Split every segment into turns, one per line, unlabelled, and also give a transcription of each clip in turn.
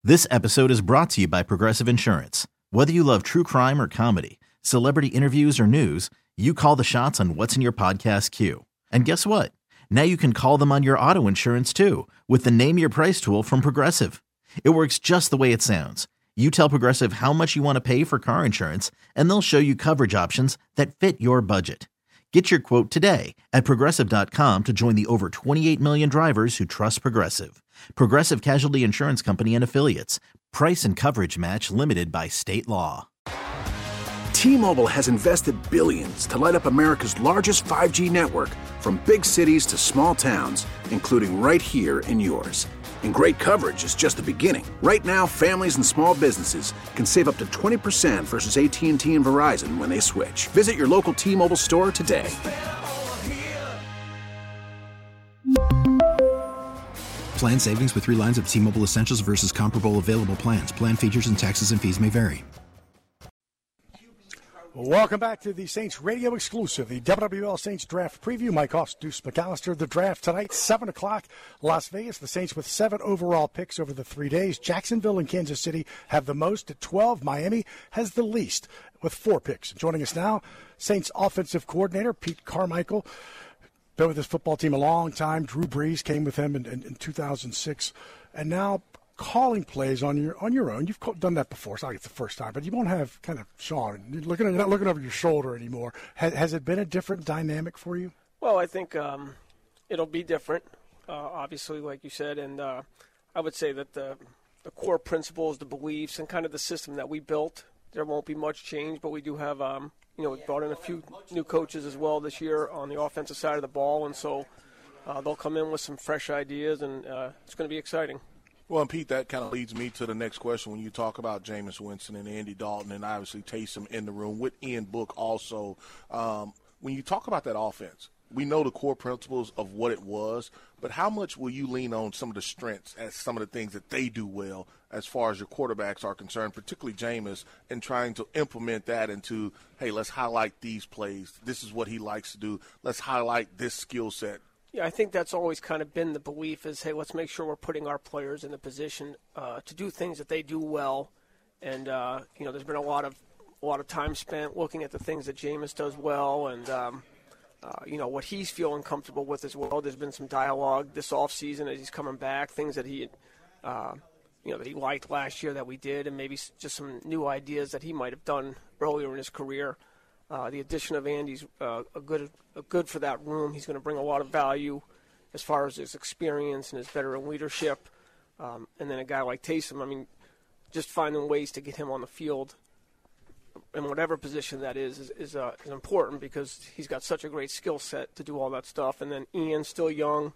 This episode is brought to you by Progressive Insurance. Whether you love true crime or comedy, celebrity interviews or news, you call the shots on what's in your podcast queue. And guess what? Now you can call them on your auto insurance too with the Name Your Price tool from Progressive. It works just the way it sounds. You tell Progressive how much you want to pay for car insurance, and they'll show you coverage options that fit your budget. Get your quote today at Progressive.com to join the over 28 million drivers who trust Progressive. Progressive Casualty Insurance Company and Affiliates. Price and coverage match limited by state law.
T-Mobile has invested billions to light up America's largest 5G network, from big cities to small towns, including right here in yours. And great coverage is just the beginning. Right now, families and small businesses can save up to 20% versus AT&T and Verizon when they switch. Visit your local T-Mobile store today.
Plan savings with 3 lines of T-Mobile Essentials versus comparable available plans. Plan features and taxes and fees may vary.
Welcome back to the Saints radio exclusive, the WWL Saints Draft Preview. Mike Hoss, Deuce McAllister. The draft tonight, 7 o'clock, Las Vegas. The Saints with 7 overall picks over the 3 days. Jacksonville and Kansas City have the most at 12. Miami has the least with 4 picks. Joining us now, Saints offensive coordinator Pete Carmichael. Been with his football team a long time. Drew Brees came with him in 2006. And now calling plays on your own. You've done that before. It's not like it's the first time, but you won't have kind of Sean. You're not looking over your shoulder anymore. Has it been a different dynamic for you?
Well, I think it'll be different, obviously, like you said. And I would say that the core principles, the beliefs, and kind of the system that we built, there won't be much change, but we do have, we brought in a few new coaches as well this year on the offensive side of the ball, and so they'll come in with some fresh ideas, and it's going to be exciting.
Well, and Pete, that kind of leads me to the next question. When you talk about Jameis Winston and Andy Dalton and obviously Taysom in the room with Ian Book also, when you talk about that offense, we know the core principles of what it was, but how much will you lean on some of the strengths as some of the things that they do well as far as your quarterbacks are concerned, particularly Jameis, and trying to implement that into, hey, let's highlight these plays. This is what he likes to do. Let's highlight this skill set.
Yeah, I think that's always kind of been the belief is, hey, let's make sure we're putting our players in a position to do things that they do well. And, there's been a lot of time spent looking at the things that Jameis does well and, what he's feeling comfortable with as well. There's been some dialogue this offseason as he's coming back, things that he that he liked last year that we did, and maybe just some new ideas that he might have done earlier in his career. The addition of Andy's good for that room. He's going to bring a lot of value as far as his experience and his veteran leadership. And then a guy like Taysom, just finding ways to get him on the field in whatever position that is important because he's got such a great skill set to do all that stuff. And then Ian's still young,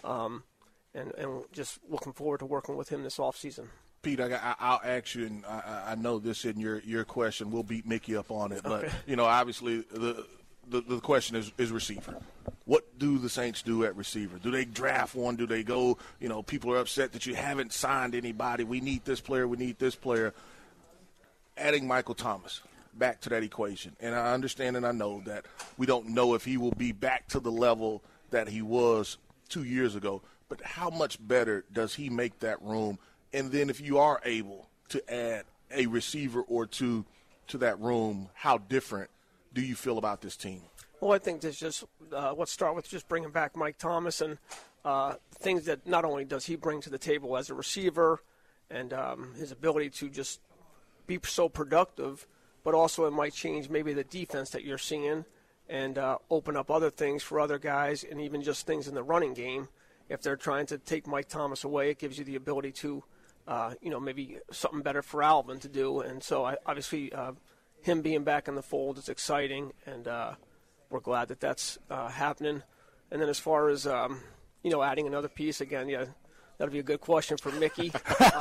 and just looking forward to working with him this offseason.
Pete, I'll ask you, and I know this in your question. We'll beat Mickey up on it.
Okay.
But, obviously the question is receiver. What do the Saints do at receiver? Do they draft one? Do they go, people are upset that you haven't signed anybody. We need this player. We need this player. Adding Michael Thomas back to that equation. And I understand and I know that we don't know if he will be back to the level that he was 2 years ago. But how much better does he make that room? And then if you are able to add a receiver or two to that room, how different do you feel about this team?
Well, I think let's start with just bringing back Mike Thomas and things that not only does he bring to the table as a receiver and his ability to just be so productive, but also it might change maybe the defense that you're seeing and open up other things for other guys and even just things in the running game. If they're trying to take Mike Thomas away, it gives you the ability to maybe something better for Alvin to do. And so obviously him being back in the fold is exciting, and we're glad that that's happening. And then as far as, adding another piece, again, that'll be a good question for Mickey.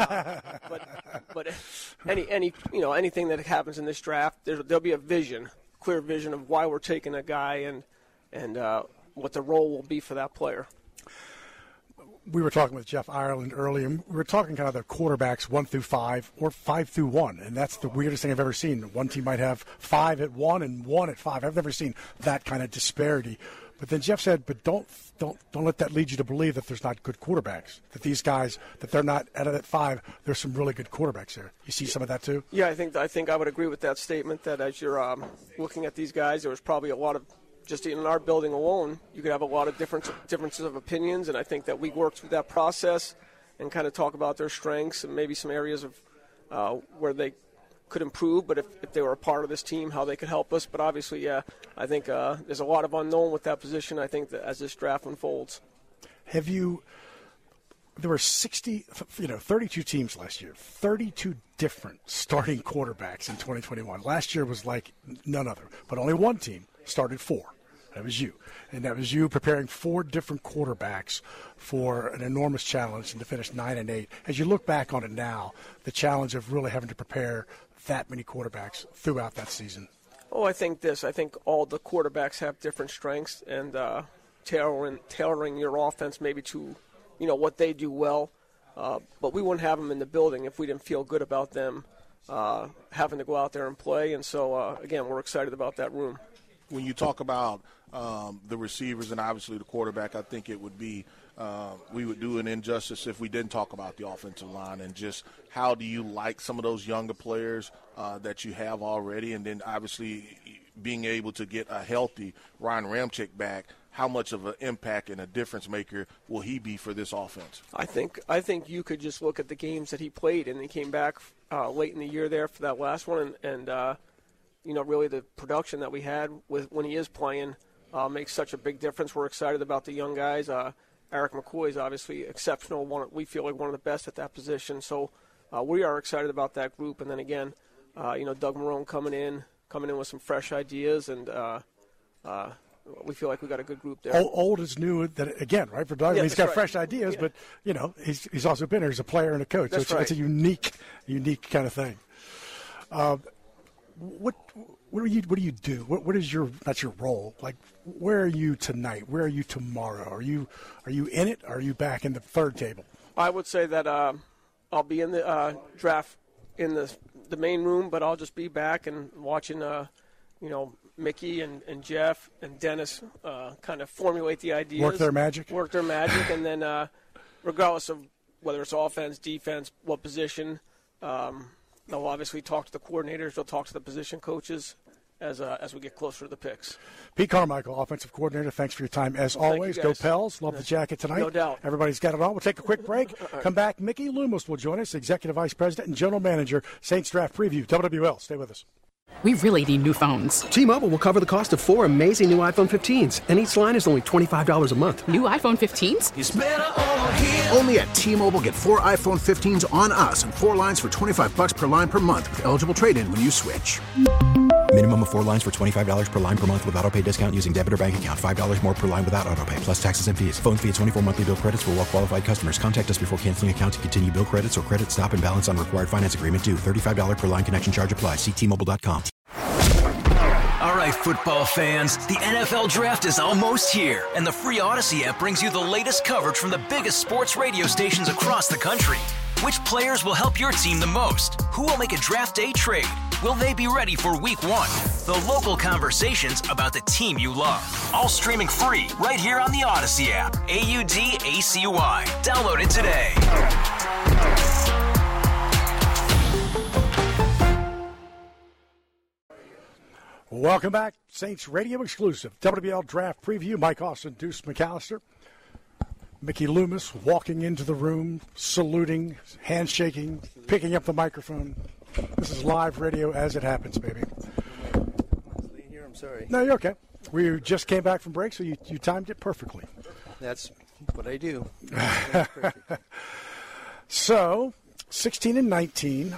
But anything that happens in this draft, there'll be a clear vision of why we're taking a guy and what the role will be for that player.
We were talking with Jeff Ireland earlier, and we were talking kind of the quarterbacks 1 through 5 or 5 through 1, and that's the weirdest thing I've ever seen. One team might have 5 at 1 and 1 at 5. I've never seen that kind of disparity. But then Jeff said, but don't let that lead you to believe that there's not good quarterbacks, that these guys, that they're not out of that 5, there's some really good quarterbacks there. You see some of that too?
Yeah, I think I would agree with that statement, that as you're looking at these guys, there was probably a lot of, just in our building alone, you could have a lot of differences of opinions, and I think that we worked through that process and kind of talk about their strengths and maybe some areas of where they could improve, but if they were a part of this team, how they could help us. But obviously, yeah, I think there's a lot of unknown with that position, I think, that as this draft unfolds.
There were 32 teams last year, 32 different starting quarterbacks in 2021. Last year was like none other, but only one team started 4. That was you. And that was you preparing 4 different quarterbacks for an enormous challenge and to finish 9-8. As you look back on it now, the challenge of really having to prepare that many quarterbacks throughout that season.
Oh, I think all the quarterbacks have different strengths, and tailoring your offense maybe to, what they do well. But we wouldn't have them in the building if we didn't feel good about them having to go out there and play. And so, again, we're excited about that room.
When you talk about the receivers and obviously the quarterback, I think it would be we would do an injustice if we didn't talk about the offensive line, and just how do you like some of those younger players that you have already, and then obviously being able to get a healthy Ryan Ramczyk back. How much of an impact and a difference maker will he be for this offense? I
think you could just look at the games that he played, and he came back late in the year there for that last one, and really the production that we had when he is playing makes such a big difference. We're excited about the young guys. Eric McCoy is obviously exceptional. We feel like one of the best at that position. So we are excited about that group. And then again, Doug Marrone coming in with some fresh ideas, and we feel like we got a good group there.
Old is new, that again, right, for Doug.
Yeah,
he's got
right.
fresh ideas,
Yeah.
but he's also been here as a player and a coach.
That's
So
right.
it's a unique kind of thing. What do you do? What is that's your role? Like, where are you tonight? Where are you tomorrow? Are you in it? Or are you back in the third table?
I would say that I'll be in the draft in the main room, but I'll just be back and watching Mickey and Jeff and Dennis kind of formulate the ideas.
Work their magic,
and then regardless of whether it's offense, defense, what position, they'll obviously talk to the coordinators. They'll talk to the position coaches as we get closer to the picks.
Pete Carmichael, offensive coordinator, thanks for your time. As always, go Pels. Love the jacket tonight.
No doubt.
Everybody's got it on. We'll take a quick break. Come back. Mickey Loomis will join us, Executive Vice President and General Manager, Saints Draft Preview. WWL. Stay with us.
We really need new phones.
T-Mobile will cover the cost of 4 amazing new iPhone 15s, and each line is only $25 a month.
New iPhone 15s?
It's better over here. Only at T-Mobile, get 4 iPhone 15s on us and 4 lines for $25 per line per month with eligible trade-in when you switch.
Minimum of 4 lines for $25 per line per month with autopay discount using debit or bank account. $5 more per line without autopay, plus taxes and fees. Phone fee at 24 monthly bill credits for well-qualified customers. Contact us before canceling account to continue bill credits or credit stop and balance on required finance agreement due. $35 per line connection charge applies. See T-Mobile.com.
All right, football fans, the NFL Draft is almost here, and the free Odyssey app brings you the latest coverage from the biggest sports radio stations across the country. Which players will help your team the most? Who will make a draft day trade? Will they be ready for week 1? The local conversations about the team you love. All streaming free right here on the Odyssey app. AUDACY. Download it today.
Welcome back. Saints Radio exclusive. WWL Draft Preview. Mike Austin, Deuce McAllister. Mickey Loomis walking into the room, saluting, handshaking, picking up the microphone. This is live radio as it happens, baby.
I'm sorry.
No, you're okay. We just came back from break, so you timed it perfectly.
That's what I do.
So, 16 and 19.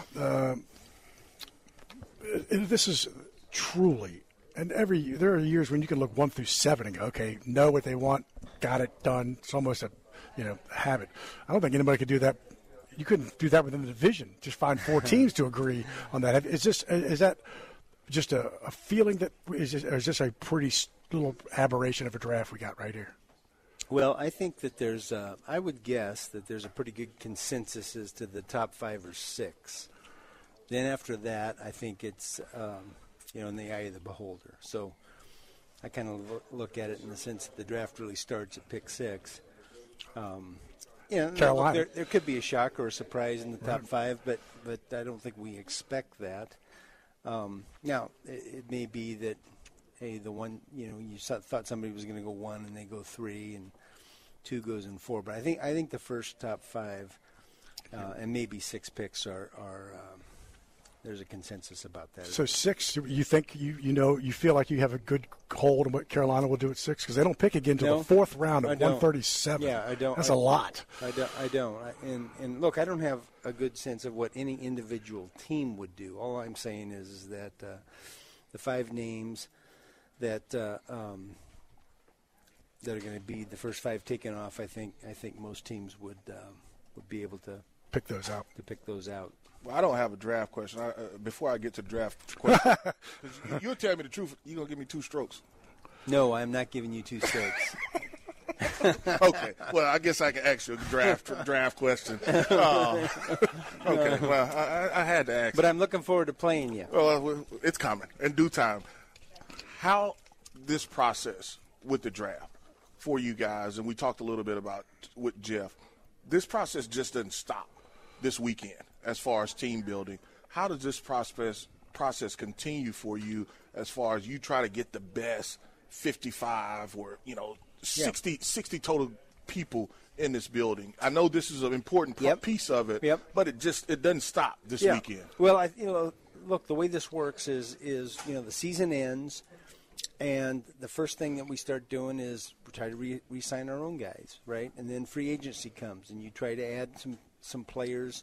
This is truly, and there are years when you can look 1 through 7 and go, okay, know what they want, got it done. It's almost a habit. I don't think anybody could do that. You couldn't do that within the division. Just find 4 teams to agree on that. Is that just a feeling that is this a pretty little aberration of a draft we got right here?
Well, I think that there's I would guess that there's a pretty good consensus as to the top 5 or 6. Then after that, I think it's in the eye of the beholder. So I kind of look at it in the sense that the draft really starts at pick 6.
Carolina.
There could be a shock or a surprise in the top 5, but I don't think we expect that. Now, it may be that, hey, the one, you thought somebody was going to go 1 and they go 3 and 2 goes in 4. But I think the first top 5 and maybe 6 picks are there's a consensus about that.
So 6, you think you feel like you have a good hold on what Carolina will do at 6 because they don't pick again until the 4th round at 137.
Yeah, I don't.
That's a lot.
I don't. And look, I don't have a good sense of what any individual team would do. All I'm saying is that the 5 names that are going to be the first 5 taken off, I think most teams would be able to
pick those out.
Well, I don't have a draft question. Before I get to the draft question, you'll tell me the truth. You're going to give me 2 strokes.
No, I'm not giving you 2 strokes.
Okay. Well, I guess I can ask you a draft question. Okay. Well, I had to ask.
But I'm looking forward to playing you.
Well, it's coming in due time. How this process with the draft for you guys, and we talked a little bit about with Jeff, this process just doesn't stop this weekend as far as team building. How does this process continue for you as far as you try to get the best 55 or 60 total people in this building? I know this is an important piece of it, but it doesn't stop this weekend.
Well, look, the way this works is the season ends, and the first thing that we start doing is we try to re-sign our own guys, right? And then free agency comes, and you try to add some players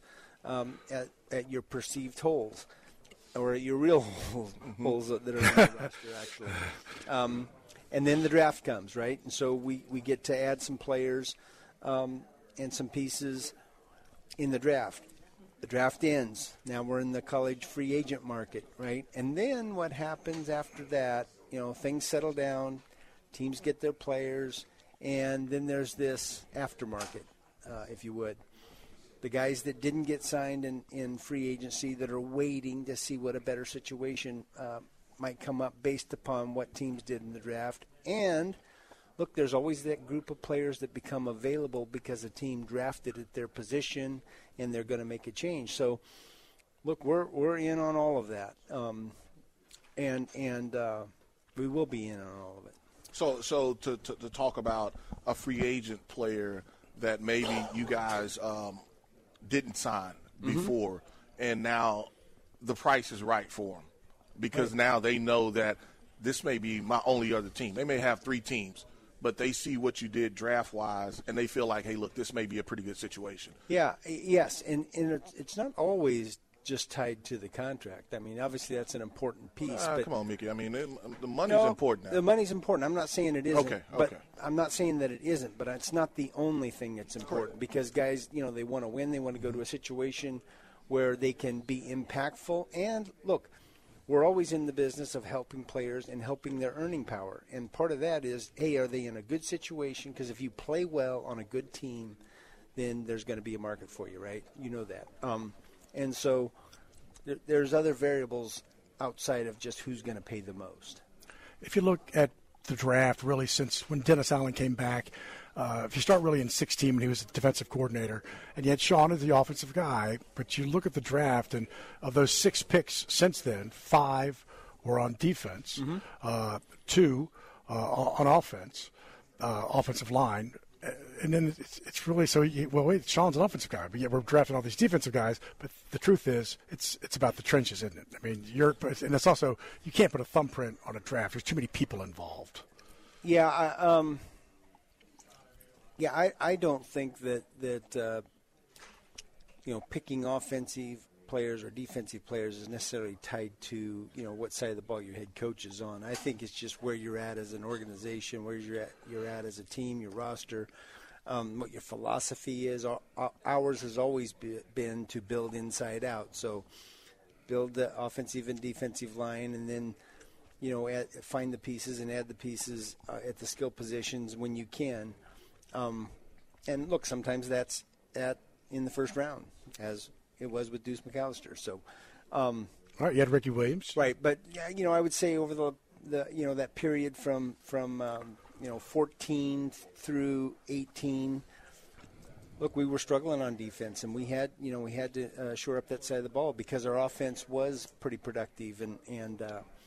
at your perceived holes, or at your real holes that are on the roster, actually. And then the draft comes, right? And so we get to add some players and some pieces in the draft. The draft ends. Now we're in the college free agent market, right? And then what happens after that, things settle down, teams get their players, and then there's this aftermarket, if you would. The guys that didn't get signed in free agency that are waiting to see what a better situation might come up based upon what teams did in the draft. And, look, there's always that group of players that become available because a team drafted at their position and they're going to make a change. So, look, we're in on all of that. And we will be in on all of it.
So to talk about a free agent player that maybe you guys didn't sign before, and now the price is right for them because now they know that this may be my only other team. They may have 3 teams, but they see what you did draft-wise, and they feel like, hey, look, this may be a pretty good situation.
Yeah, yes, and it's not always just tied to the contract. I mean, obviously that's an important piece. But
come on, Mickey. I mean, the money's important now.
The money's important. I'm not saying it isn't.
Okay.
But I'm not saying that it isn't, but it's not the only thing that's important because guys, they want to win. They want to go to a situation where they can be impactful. And, look, we're always in the business of helping players and helping their earning power. And part of that is, hey, are they in a good situation? Because if you play well on a good team, then there's going to be a market for you, right? You know that. And so there's other variables outside of just who's going to pay the most.
If you look at the draft, really, since when Dennis Allen came back, if you start really in 2016 when he was the defensive coordinator, and yet Sean is the offensive guy, but you look at the draft, and of those 6 picks since then, 5 were on defense, 2 on offense, offensive line. And then it's really Sean's an offensive guy, but yet we're drafting all these defensive guys. But the truth is, it's about the trenches, isn't it? I mean, and it's also you can't put a thumbprint on a draft. There's too many people involved.
Yeah, I don't think that picking offensive players or defensive players is necessarily tied to what side of the ball your head coach is on. I think it's just where you're at as an organization, where you're at as a team, your roster, what your philosophy is. Ours has always been to build inside out. So build the offensive and defensive line, and then find the pieces and add the pieces at the skill positions when you can. And look, sometimes that's in the first round, as it was with Deuce McAllister. So,
all right, you had Ricky Williams,
right? But I would say over the that period from 14 through 18. Look, we were struggling on defense, and we had to shore up that side of the ball because our offense was pretty productive, and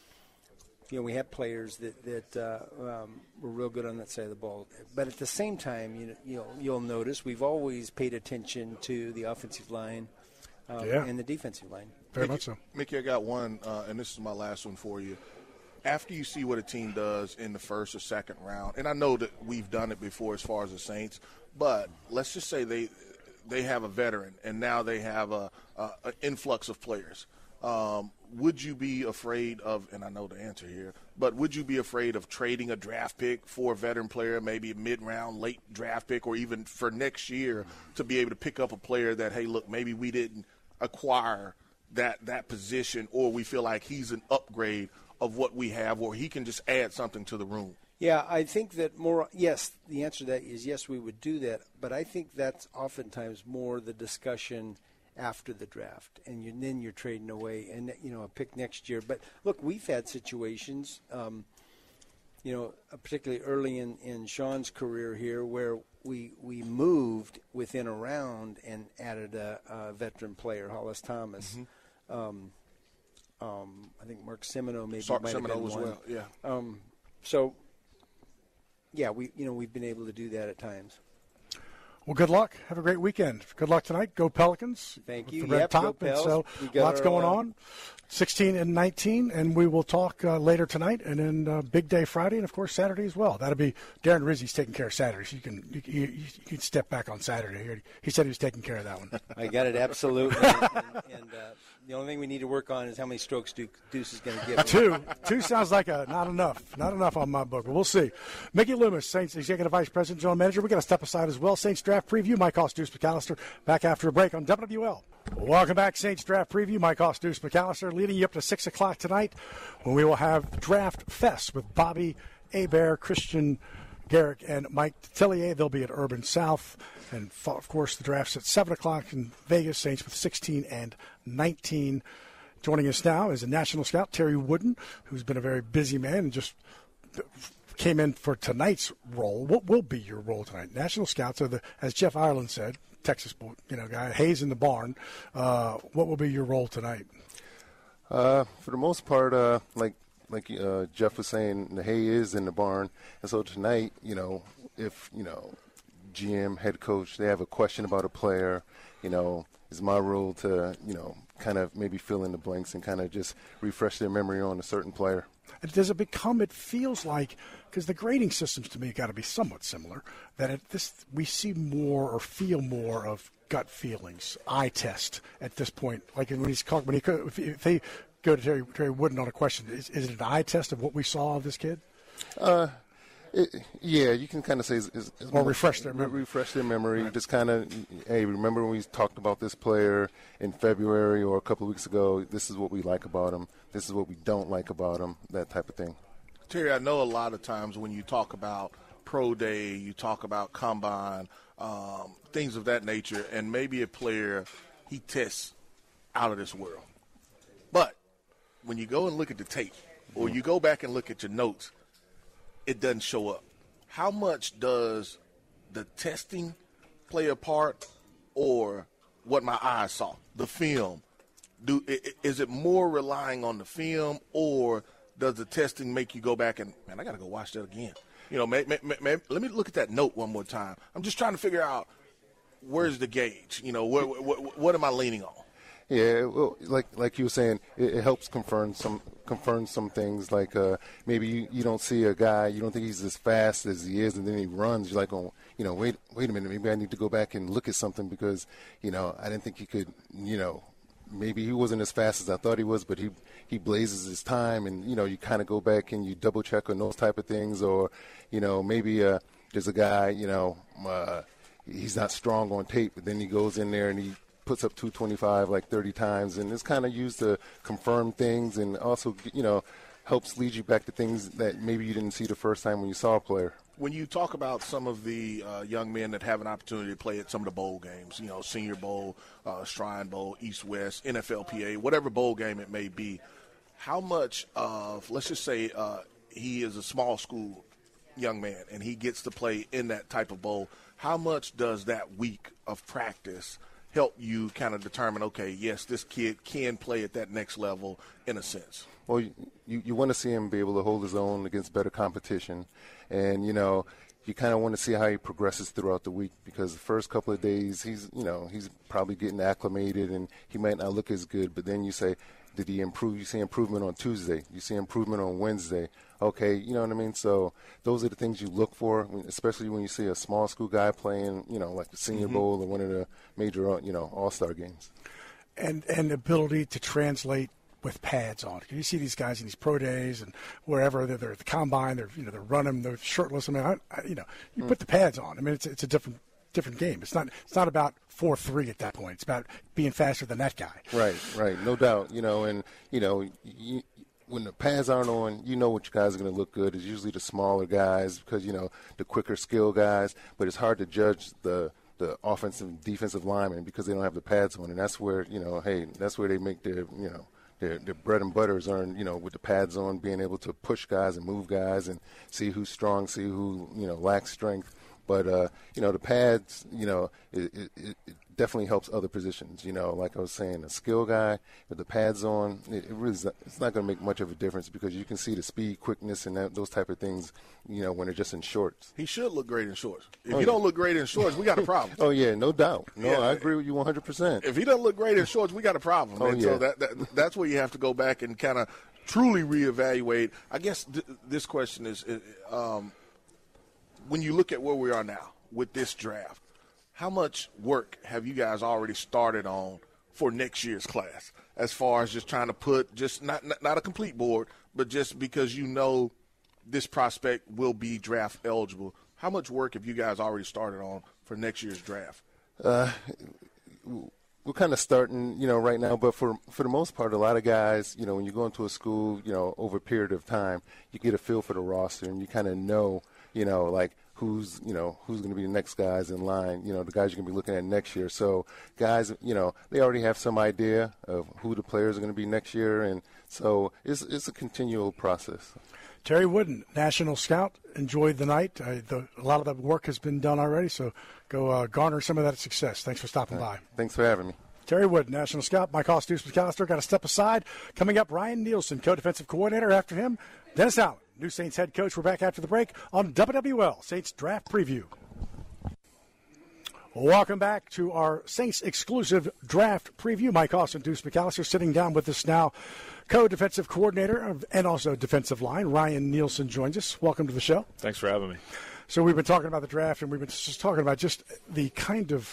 we had players that were real good on that side of the ball. But at the same time, you'll notice we've always paid attention to the offensive line and the defensive line.
Very much so.
Mickey, I got one, and this is my last one for you. After you see what a team does in the first or second round, and I know that we've done it before as far as the Saints, but let's just say they have a veteran, and now they have an influx of players. Would you be afraid of, and I know the answer here, but would you be afraid of trading a draft pick for a veteran player, maybe a mid-round, late draft pick, or even for next year to be able to pick up a player that, hey, look, maybe we didn't acquire that position, or we feel like he's an upgrade of what we have, or he can just add something to the room?
Yeah, I think that yes, the answer to that is yes, we would do that, but I think that's oftentimes more the discussion after the draft, and then you're trading away and a pick next year. But look, we've had situations, particularly early in Sean's career here, where we moved within a round and added a veteran player, Hollis Thomas. Mm-hmm. I think Mark Semino might have been
as
one.
Well, yeah.
So, yeah, we've been able to do that at times.
Well, good luck. Have a great weekend. Good luck tonight. Go Pelicans.
Thank you.
The red top.
Go
and
Pels.
so lots going on. 16 and 19, and we will talk later tonight, and then big day Friday, and of course Saturday as well. That'll be Darren Rizzi's taking care of Saturday. So you can step back on Saturday. He said he was taking care of that one.
I got it absolutely. and the only thing we need to work on is how many strokes Deuce is going to give.
Two sounds like not enough on my book, but we'll see. Mickey Loomis, Saints Executive Vice President, General Manager. We got to step aside as well. Saints Draft Preview. Mike Hoss, Deuce McAllister, back after a break on WWL. Welcome back, Saints Draft Preview. Mike Hoss, Deuce McAllister, leading you up to 6 o'clock tonight when we will have Draft Fest with Bobby Hebert, Christian Garrick, and Mike Tillier. They'll be at Urban South. And, of course, the draft's at 7 o'clock in Vegas, Saints with 16 and 19. Joining us now is a national scout, Terry Wooden, who's been a very busy man and just came in for tonight's role. What will be your role tonight? National scouts are as Jeff Ireland said, Texas guy, Hayes in the barn. What will be your role tonight?
For the most part, like Jeff was saying, the hay is in the barn. And so tonight, if, GM, head coach, they have a question about a player, it's my role to, kind of maybe fill in the blanks and kind of just refresh their memory on a certain player.
And does it feels like, because the grading systems to me got to be somewhat similar, that we see more or feel more of gut feelings, eye test at this point. Like if they go to Terry Wooden on a question, is it an eye test of what we saw of this kid?
Yeah, you can kind of say
or refresh their memory.
Refresh their memory.
Right.
Just kind of, hey, remember when we talked about this player in February or a couple of weeks ago? This is what we like about him. This is what we don't like about him. That type of thing.
Terry, I know a lot of times when you talk about pro day, you talk about combine, things of that nature, and maybe a player, he tests out of this world. But when you go and look at the tape or you go back and look at your notes, it doesn't show up. How much does the testing play a part, or what my eyes saw, the film? Is it more relying on the film, or does the testing make you go back and, man, I got to go watch that again? Let me look at that note one more time. I'm just trying to figure out where's the gauge. What am I leaning on?
Yeah, well, like you were saying, it helps confirm some things. Like maybe you don't see a guy, you don't think he's as fast as he is, and then he runs. You're like, oh, wait a minute, maybe I need to go back and look at something because, I didn't think he could, maybe he wasn't as fast as I thought he was, but he blazes his time, and you kind of go back and you double check on those type of things, or maybe there's a guy, he's not strong on tape, but then he goes in there and he puts up 225 like 30 times, and it's kind of used to confirm things, and also helps lead you back to things that maybe you didn't see the first time when you saw a player.
When you talk about some of the young men that have an opportunity to play at some of the bowl games, Senior Bowl, Shrine Bowl, East-West, NFLPA, whatever bowl game it may be, how much of, let's just say he is a small school young man and he gets to play in that type of bowl, how much does that week of practice help you kind of determine, okay, yes, this kid can play at that next level in a sense?
Well, you want to see him be able to hold his own against better competition. And, you know, you kind of want to see how he progresses throughout the week, because the first couple of days he's probably getting acclimated and he might not look as good. But then you say, did he improve? You see improvement on Tuesday. You see improvement on Wednesday. Okay, you know what I mean? So those are the things you look for, especially when you see a small school guy playing, you know, like the Senior Bowl or one of the major, you know, all-star games. And
ability to translate with pads on. You see these guys in these pro days and wherever they're at the combine, they're running, they're shirtless. I mean, you put the pads on. I mean, it's a different game. It's not about 4.3 at that point. It's about being faster than that guy.
Right, no doubt. You know, and when the pads aren't on, you know which guys are going to look good. It's usually the smaller guys because, you know, the quicker skill guys. But it's hard to judge the offensive and defensive linemen because they don't have the pads on, and that's where, you know, that's where they make their, you know, their bread and butter is earned, you know, with the pads on, being able to push guys and move guys and see who's strong, see who, you know, lacks strength. But, you know, the pads, you know, it definitely helps other positions. You know, like I was saying, a skill guy with the pads on, it's not going to make much of a difference because you can see the speed, quickness, and those type of things, you know, when they're just in shorts.
He should look great in shorts. If you don't look great in shorts, we got a problem.
Oh, yeah, no doubt. No, I agree with you 100%.
If he doesn't look great in shorts, we got a problem. So that's where you have to go back and kind of truly reevaluate. I guess this question is when you look at where we are now with this draft, how much work have you guys already started on for next year's class as far as just trying to put just not a complete board, but just because you know this prospect will be draft eligible? How much work have you guys already started on for next year's draft?
We're kind of starting, you know, right now, but for the most part, a lot of guys, you know, when you go into a school, you know, over a period of time, you get a feel for the roster and you kind of know, you know, like who's going to be the next guys in line, you know, the guys you're going to be looking at next year. So guys, you know, they already have some idea of who the players are going to be next year. And so it's a continual process.
Terry Wooden, National Scout, enjoyed the night. A lot of the work has been done already, so go garner some of that success. Thanks for stopping by.
Thanks for having me.
Terry Wooden, National Scout. Mike Deuce McAllister got to step aside. Coming up, Ryan Nielsen, co-defensive coordinator. After him, Dennis Allen, new Saints head coach. We're back after the break on WWL Saints Draft Preview. Welcome back to our Saints exclusive draft preview. Mike Deuce McAllister sitting down with us now. Co-defensive coordinator and also defensive line, Ryan Nielsen, joins us. Welcome to the show.
Thanks for having me.
So we've been talking about the draft, and we've been just talking about just the kind of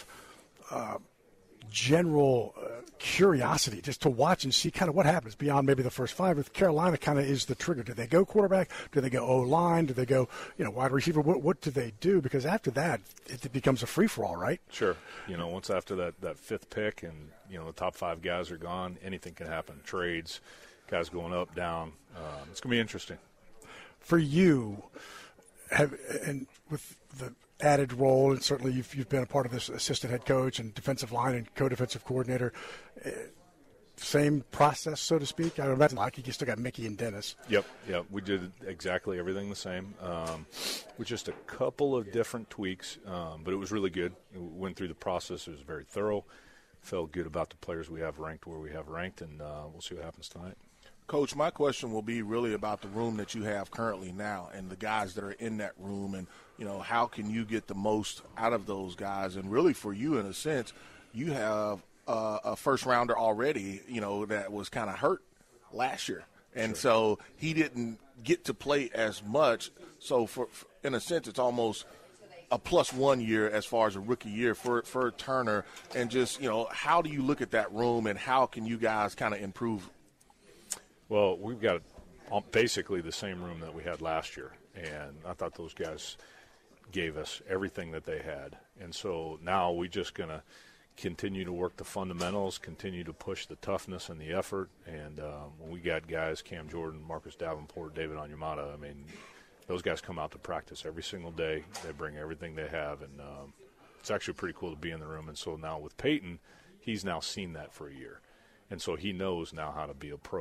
general curiosity just to watch and see kind of what happens beyond maybe the first five. With Carolina kind of is the trigger. Do they go quarterback? Do they go O-line? Do they go, you know, wide receiver? What do they do? Because after that, it becomes a free-for-all, right?
Sure. You know, once after that fifth pick and, you know, the top five guys are gone, anything can happen. Trades, guys going up, down. It's going to be interesting.
For you, and with the added role, and certainly you've been a part of this assistant head coach and defensive line and co-defensive coordinator, same process, so to speak. I don't imagine like you still got Mickey and Dennis.
Yep. We did exactly everything the same, with just a couple of different tweaks, but it was really good. We went through the process. It was very thorough. Felt good about the players we have ranked where we have ranked, and we'll see what happens tonight.
Coach, my question will be really about the room that you have currently now and the guys that are in that room, and, you know, how can you get the most out of those guys? And really for you, in a sense, you have a first-rounder already, you know, that was kind of hurt last year. And so he didn't get to play as much. So, for in a sense, it's almost a +1 year as far as a rookie year for Turner. And just, you know, how do you look at that room and how can you guys kind of improve?
Well, we've got basically the same room that we had last year, and I thought those guys gave us everything that they had. And so now we're just going to continue to work the fundamentals, continue to push the toughness and the effort. And when we got guys, Cam Jordan, Marcus Davenport, David Onyemata, I mean, those guys come out to practice every single day. They bring everything they have, and it's actually pretty cool to be in the room. And so now with Peyton, he's now seen that for a year. And so he knows now how to be a pro.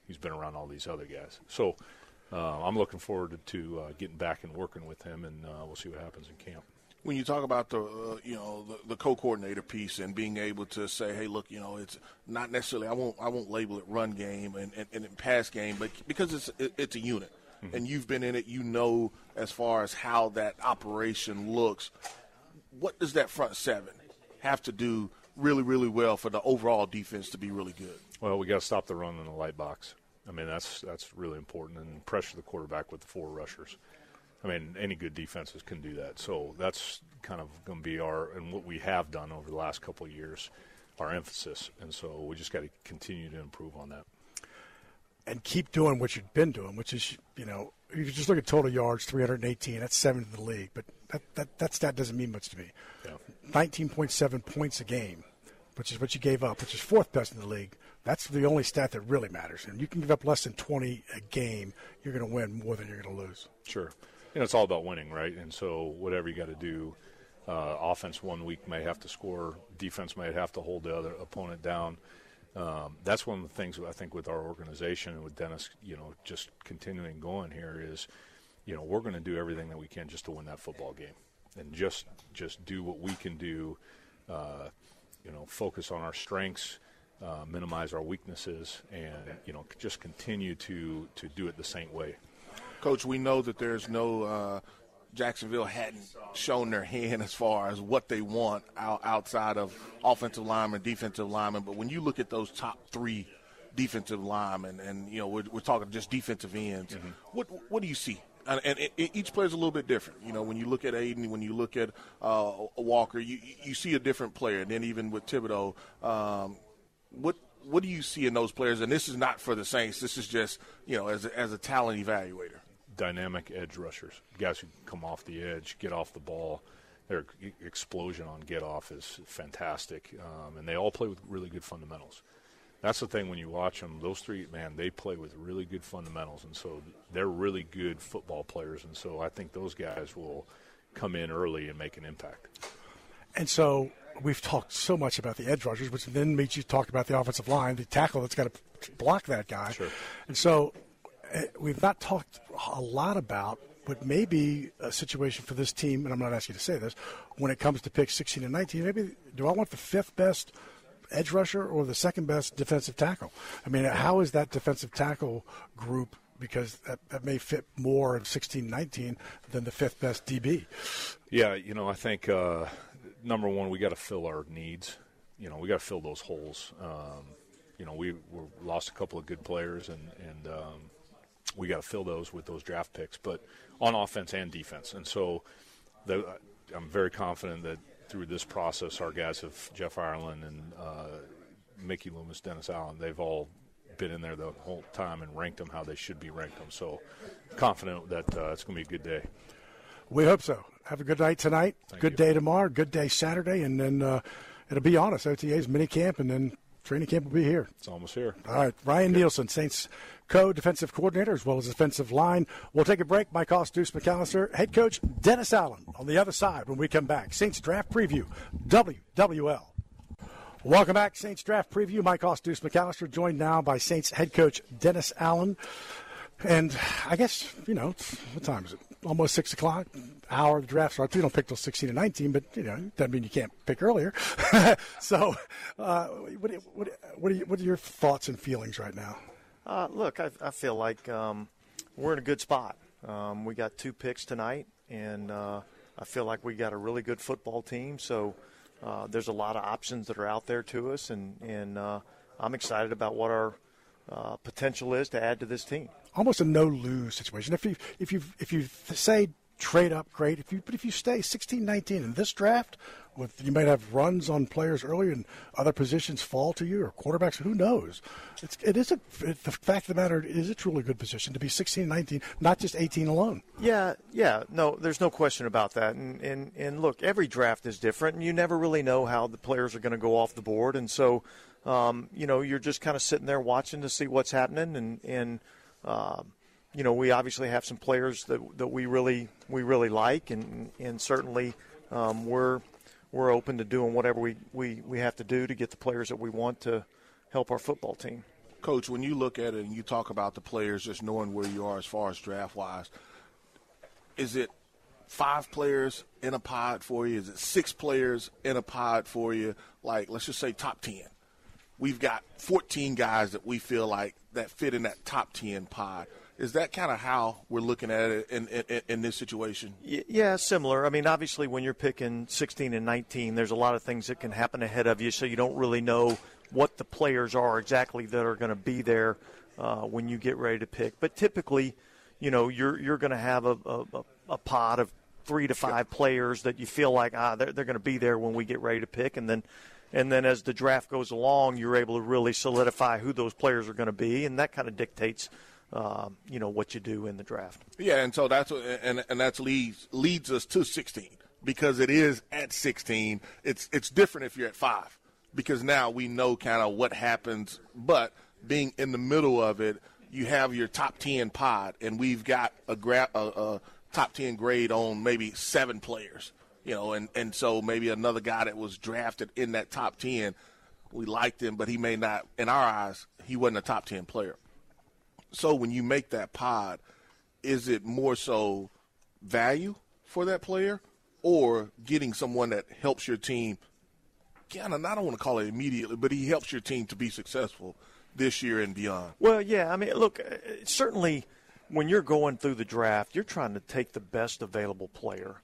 He's been around all these other guys. So I'm looking forward to getting back and working with him, and we'll see what happens in camp.
When you talk about the co-coordinator piece and being able to say, hey, look, it's not necessarily, I won't label it run game and pass game, but because it's a unit, mm-hmm. and you've been in it, as far as how that operation looks. What does that front seven have to do really, really well for the overall defense to be really good?
Well, we got to stop the run in the light box. I mean, that's really important, and pressure the quarterback with the 4 rushers. I mean, any good defenses can do that. So that's kind of going to be and what we have done over the last couple of years, our emphasis. And so we just got to continue to improve on that.
And keep doing what you've been doing, which is, if you just look at total yards, 318, that's 7th in the league. But that stat doesn't mean much to me.
Yeah.
19.7 points a game, which is what you gave up, which is 4th best in the league. That's the only stat that really matters. And you can give up less than 20 a game, you're going to win more than you're going to lose.
Sure. It's all about winning, right? And so whatever you got to do, offense one week may have to score, defense may have to hold the other opponent down. That's one of the things I think with our organization and with Dennis, just continuing going here is, we're going to do everything that we can just to win that football game, and just do what we can do. Focus on our strengths, minimize our weaknesses, and just continue to do it the same way.
Coach, we know that there's no Jacksonville hadn't shown their hand as far as what they want outside of offensive linemen, defensive linemen. But when you look at those top 3 defensive linemen, and we're talking just defensive ends, mm-hmm. what do you see? And each player's a little bit different. When you look at Aiden, when you look at Walker, you see a different player. And then even with Thibodeau, what do you see in those players? And this is not for the Saints. This is just as a talent evaluator.
Dynamic edge rushers, guys who come off the edge, get off the ball. Their explosion on get off is fantastic, and they all play with really good fundamentals. That's the thing when you watch them. Those 3, man, they play with really good fundamentals, and so they're really good football players. And so I think those guys will come in early and make an impact.
And so we've talked so much about the edge rushers, which then means you talked about the offensive line, the tackle that's got to block that guy.
Sure.
And so we've not talked a lot about what may be a situation for this team, and I'm not asking you to say this, when it comes to picks 16 and 19, maybe do I want the 5th best edge rusher or the 2nd best defensive tackle? I mean, how is that defensive tackle group, because that may fit more in 16-19 than the 5th best DB?
Yeah, I think, number one, we got to fill our needs. We got to fill those holes. We lost a couple of good players, and we got to fill those with those draft picks, but on offense and defense. And so I'm very confident that through this process, our guys Jeff Ireland and Mickey Loomis, Dennis Allen, they've all been in there the whole time and ranked them how they should be ranked them. So confident that it's going to be a good day.
We hope so. Have a good night tonight. Good day tomorrow. Good day Saturday. And then it'll be on us. OTA's minicamp, and then training camp will be here.
It's almost here.
All right. Ryan Nielsen, Saints co-defensive coordinator, as well as defensive line. We'll take a break. Mike Hoss, Deuce McAllister, head coach Dennis Allen on the other side when we come back. Saints Draft Preview, WWL. Welcome back, Saints Draft Preview. Mike Hoss, Deuce McAllister, joined now by Saints head coach Dennis Allen. And I guess, what time is it? Almost 6 o'clock. Hour the draft starts. We don't pick till 16 and 19, but doesn't mean you can't pick earlier. So, what are your thoughts and feelings right now?
Look, I feel like we're in a good spot. We got 2 picks tonight, and I feel like we got a really good football team. So there's a lot of options that are out there to us, and I'm excited about what our potential is to add to this team.
Almost a no-lose situation. If you say trade up, great. But if you stay 16-19 in this draft, you might have runs on players earlier and other positions fall to you, or quarterbacks. Who knows? The fact of the matter is, it's a really good position to be 16-19, not just 18 alone.
Yeah. No, there's no question about that. And look, every draft is different, and you never really know how the players are going to go off the board. And so, you're just kind of sitting there watching to see what's happening, and we obviously have some players that we really like, and certainly we're open to doing whatever we have to do to get the players that we want to help our football team.
Coach, when you look at it and you talk about the players just knowing where you are as far as draft-wise, is it 5 players in a pod for you? Is it 6 players in a pod for you? Like, let's just say top 10. We've got 14 guys that we feel like that fit in that top 10 pod. Is that kind of how we're looking at it in this situation?
Yeah, similar. I mean, obviously when you're picking 16 and 19, there's a lot of things that can happen ahead of you, so you don't really know what the players are exactly that are going to be there when you get ready to pick. But typically, you know, you're going to have a pod of 3 to 5 players that you feel like they're going to be there when we get ready to pick, and then as the draft goes along, you're able to really solidify who those players are going to be, and that kind of dictates what you do in the draft.
Yeah, and so that's leads us to 16, because it is at 16. It's different if you're at 5, because now we know kind of what happens. But being in the middle of it, you have your top 10 pod, and we've got a top 10 grade on maybe 7 players. And so maybe another guy that was drafted in that top 10, we liked him, but he may not, in our eyes, he wasn't a top 10 player. So when you make that pod, is it more so value for that player or getting someone that helps your team, I don't want to call it immediately, but he helps your team to be successful this year and beyond? Well,
yeah, I mean, look, certainly when you're going through the draft, you're trying to take the best available player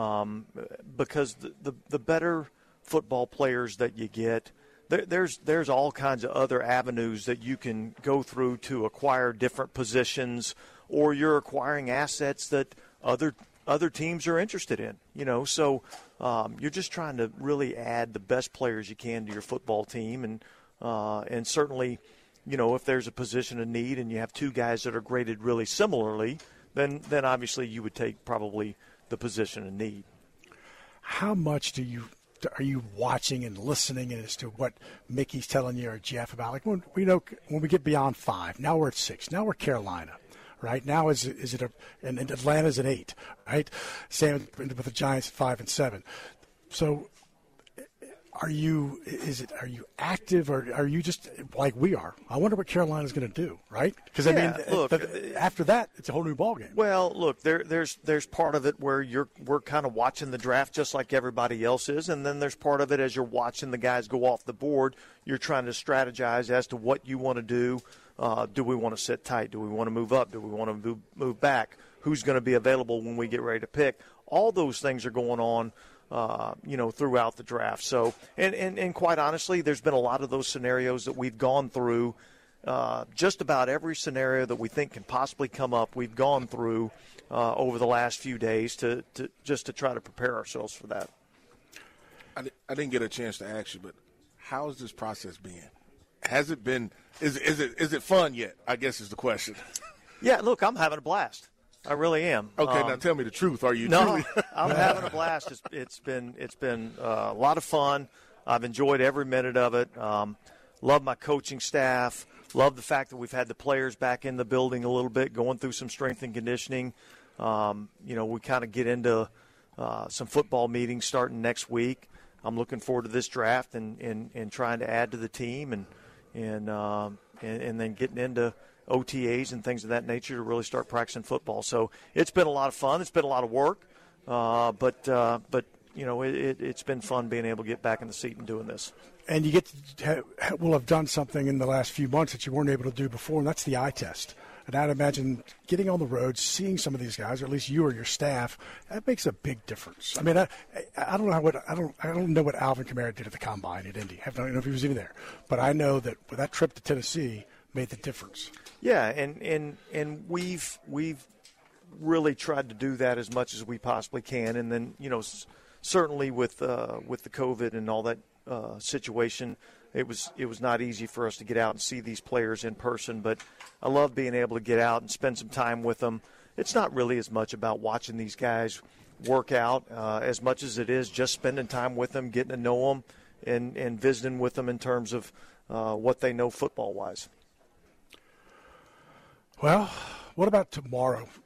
because the better football players that you get, there's all kinds of other avenues that you can go through to acquire different positions, or you're acquiring assets that other teams are interested in. So you're just trying to really add the best players you can to your football team, and certainly, if there's a position of need and you have 2 guys that are graded really similarly, then obviously you would take probably the position of need.
How much are you watching and listening as to what Mickey's telling you or Jeff about? Like when we get beyond 5, now we're at 6, now we're Carolina, right? Now is it and Atlanta's at 8, right? Same with the Giants at 5 and 7. So are you active, or are you just like we are? I wonder what Carolina's going to do, right? Because
look,
after that, it's a whole new ballgame.
Well, look, there's part of it where we're kind of watching the draft just like everybody else is, and then there's part of it as you're watching the guys go off the board. You're trying to strategize as to what you want to do. Do we want to sit tight? Do we want to move up? Do we want to move back? Who's going to be available when we get ready to pick? All those things are going on throughout the draft. So, and quite honestly, there's been a lot of those scenarios that we've gone through. Just about every scenario that we think can possibly come up, we've gone through over the last few days to try to prepare ourselves for that.
I didn't get a chance to ask you, but how has this process been? Has it been? Is it fun yet? I guess is the question.
Yeah, look, I'm having a blast. I really am.
Okay, now tell me the truth. Are you?
No,
truly?
I'm having a blast. It's been a lot of fun. I've enjoyed every minute of it. Love my coaching staff. Love the fact that we've had the players back in the building a little bit, going through some strength and conditioning. We kind of get into some football meetings starting next week. I'm looking forward to this draft and trying to add to the team and then getting into OTAs and things of that nature to really start practicing football. So it's been a lot of fun. It's been a lot of work, but it's been fun being able to get back in the seat and doing this.
And you will have done something in the last few months that you weren't able to do before, and that's the eye test. And I'd imagine getting on the road, seeing some of these guys, or at least you or your staff, that makes a big difference. I mean, I don't know what Alvin Kamara did at the Combine at Indy. I don't know if he was even there, but I know that that trip to Tennessee made the difference.
Yeah, and we've really tried to do that as much as we possibly can, and then certainly with the COVID and all that situation, it was not easy for us to get out and see these players in person. But I love being able to get out and spend some time with them. It's not really as much about watching these guys work out as much as it is just spending time with them, getting to know them, and visiting with them in terms of what they know football-wise.
Well, what about tomorrow?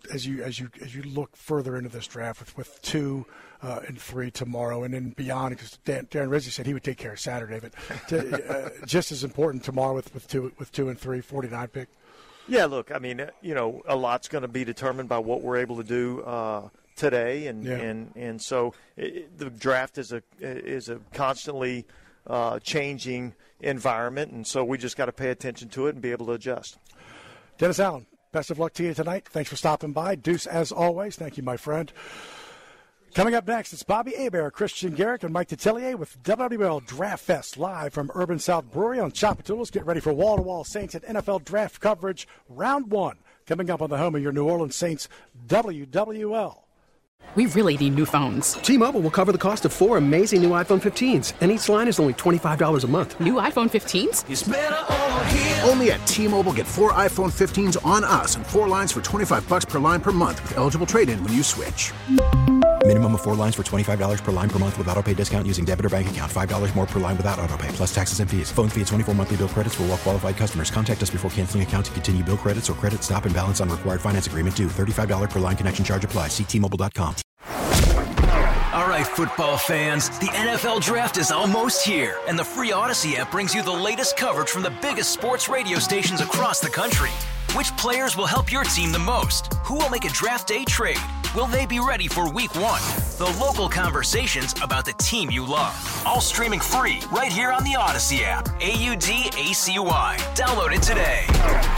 as you look further into this draft with 2 and 3 tomorrow and then beyond, because Darren Rizzi said he would take care of Saturday, but just as important tomorrow with 2 and 3, 49 pick.
Yeah, look, I mean, a lot's going to be determined by what we're able to do today, and so the draft is a constantly changing environment, and so we just got to pay attention to it and be able to adjust.
Dennis Allen, best of luck to you tonight. Thanks for stopping by. Deuce, as always. Thank you, my friend. Coming up next, it's Bobby Hebert, Christian Garrick, and Mike Detillier with WWL Draft Fest live from Urban South Brewery on Chapatoulas. Get ready for wall-to-wall Saints and NFL draft coverage, round 1. Coming up on the home of your New Orleans Saints, WWL.
We really need new phones.
T-Mobile will cover the cost of 4 amazing new iPhone 15s, and each line is only $25 a month.
New iPhone 15s?
It's better over here. Only at T-Mobile, get 4 iPhone 15s on us and 4 lines for $25 per line per month with eligible trade-in when you switch.
Minimum of 4 lines for $25 per line per month with autopay discount using debit or bank account. $5 more per line without autopay, plus taxes and fees. Phone fee at 24 monthly bill credits for well-qualified customers. Contact us before canceling account to continue bill credits or credit stop and balance on required finance agreement due. $35 per line connection charge applies. See T-Mobile.com.
All right, football fans, the NFL Draft is almost here, and the free Odyssey app brings you the latest coverage from the biggest sports radio stations across the country. Which players will help your team the most? Who will make a draft day trade? Will they be ready for week 1? The local conversations about the team you love. All streaming free right here on the Odyssey app. AUDACY. Download it today.